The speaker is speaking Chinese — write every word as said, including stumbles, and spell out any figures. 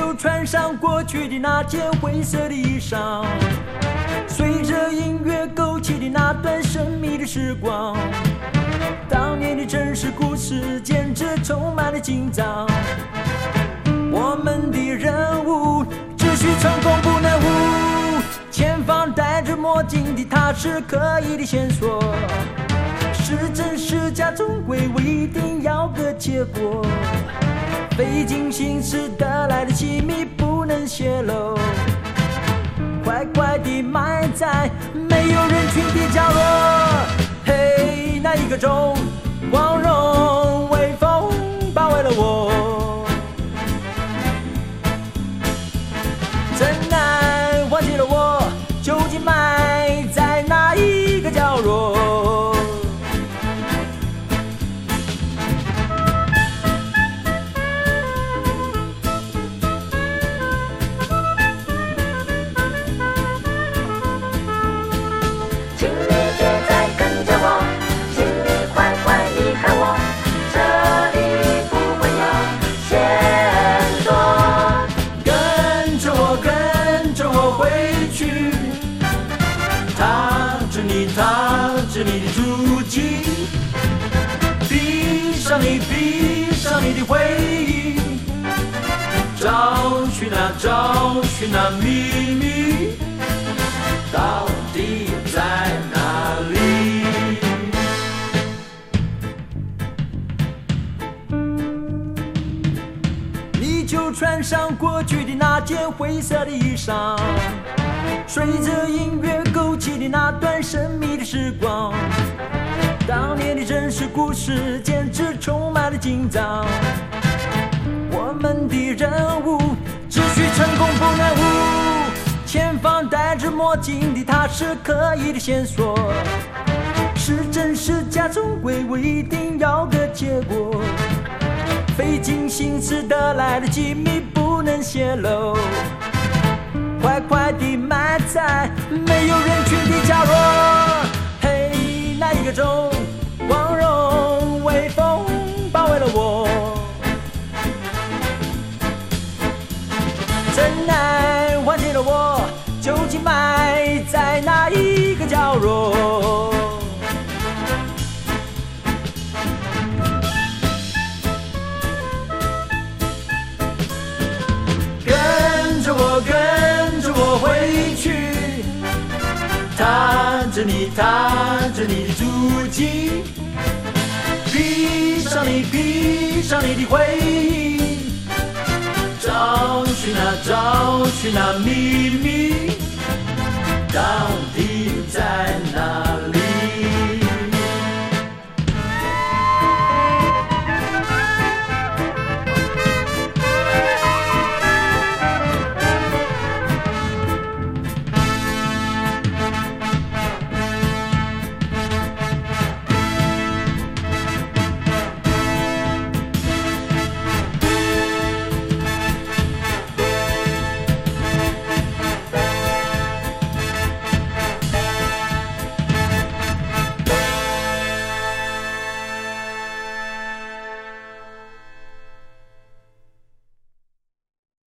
就穿上过去的那件灰色的衣裳，随着音乐勾起的那段神秘的时光。当年的真实故事简直充满了紧张，我们的任务只需成功不能误。前方戴着墨镜的他是可疑的线索，是真是假终归未一定要个结果。费尽心思得来的机密不能泄露，乖乖地埋在没有人群的角落。嘿，那一刻钟，光荣微风包围了我，真难忘记了我究竟埋在哪一个角落。你的足迹，闭上你，闭上你的回忆，找寻啊，找寻啊，秘密到底在哪里？你就穿上过去的那件灰色的衣裳，随着音乐勾起的那段神秘的时光。当年的真实故事简直充满了紧张，我们的任务只需成功不能误。前方戴着墨镜的他是可疑的线索，是真是假终归未一定要个结果。费尽心思得来的机密不能泄露，快快地埋在没有人群的角落。嘿，那一个钟，光荣微风包围了我，真难忘记了我究竟埋在哪一个角落。跟着我，跟着我回去，踏着你，踏着你的足迹，闭上你，闭上你的回忆，找寻啊，找寻啊，秘密